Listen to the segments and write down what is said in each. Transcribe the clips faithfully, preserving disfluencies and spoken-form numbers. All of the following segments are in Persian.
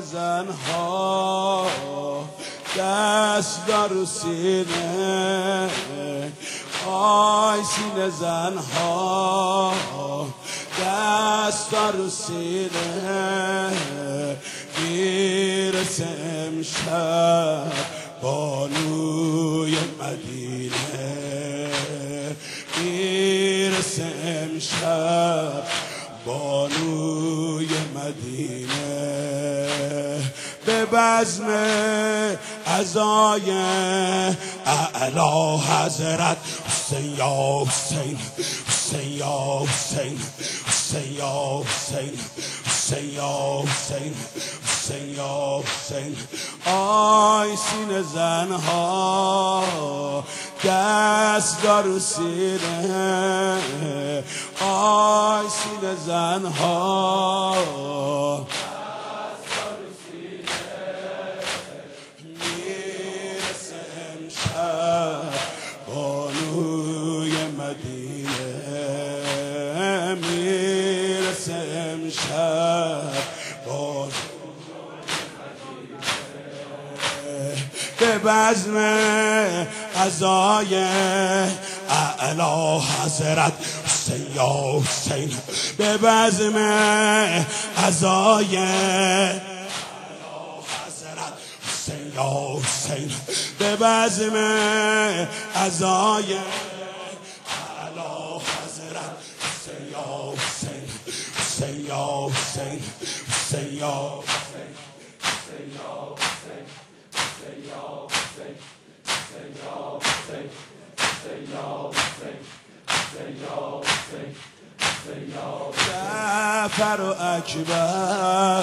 زنها دست دار سینه، آی سینه زنها دست دار سینه، میرسه امشب بانوی مدینه، میرسه امشب بانوی مدینه، به بزم عزای اعلی حضرت حسین یا حسین، حسین یا حسین، حسین یا حسین، حسین یا حسین، حسین یا حسین. آی سینه زنها دست دار سینه، آی سینه زنها میرسه امشب بانوی مدینه، میرسه امشب بانوی به بزم عزای اعلی حضرت حسین یا حسین، به بزم عزای اعلی حضرت حسین یا حسین، به بزم عزای اعلی حضرت حسین یا حسین، حسین یا حسین، حسین یا حسین، حسین یا حسین، حسین یا حسین، حسین یا حسین، حسین یا حسین، حسین یا حسین، حسین یا جعفر و اکبر،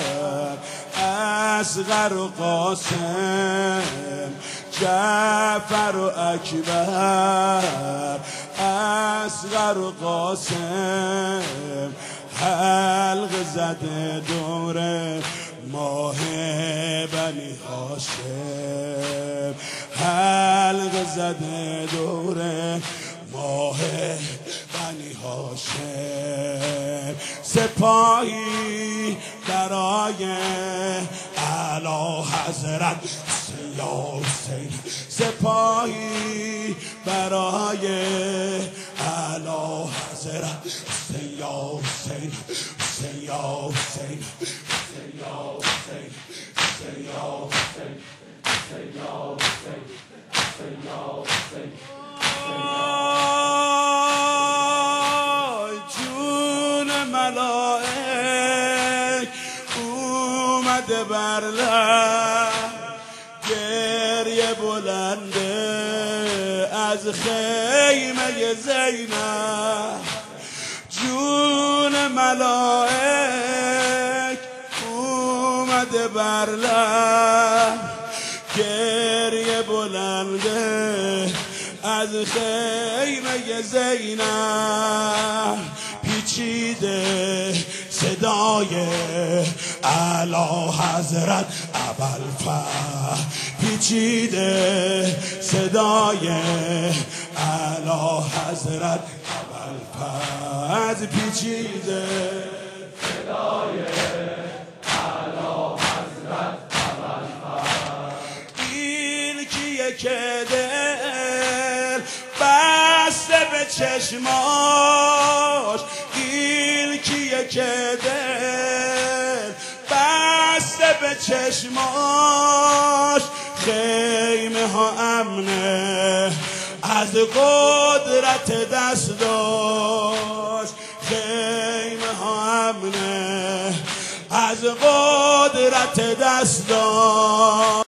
اصغر و قاسم، جعفر و اکبر، اصغر و قاسم، حلق زده دور ماه بنی هاشم، حلق زده دور ماه بنی هاشم، سپاهی برای اعلی حضرت حسین یا حسین، سپاهی برای اعلی حضرت حسین یا حسین، حسین یا حسین، حسین یا حسین، حسین یا حسین، حسین یا حسین، حسین یا حسین. جون ملائک اومده بر لب، گریه بلنده از خیمه زینب، جون ملائک اومده بر لب، گریه بلنده از خیمه زینب، پیچیده صدای اعلی حضرت ابوالفضل، پیچیده صدای اعلی حضرت ابوالفضل، پیچیده صدای اعلی حضرت ابوالفضل، این کیه که دل بسته به چشماش، این کیه که دل بسته به چشماش، خیمه ها امنه از قدرت دست داشت، خیمه ها امنه از قدرت دست داشت.